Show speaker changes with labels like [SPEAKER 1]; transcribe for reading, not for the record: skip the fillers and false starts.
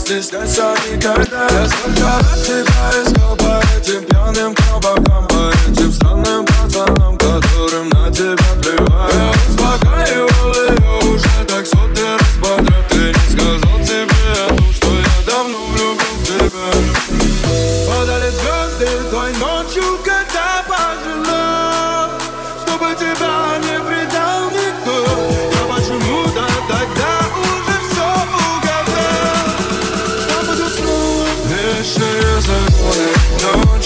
[SPEAKER 1] стесняйся никогда. Я сколько раз тебя искал по этим пьяным кабакам, по этим странным пацанам, которым на тебя плевать. Я успокаивал ее уже так сотый раз подряд. Ты не сказал тебе о том, что я давно влюблен в тебя. Падали звезды той ночью, когда пожелал, чтобы тебя не предал никто. Я почему-то тогда уже все угадал. Я буду снова вечные законы, ночь.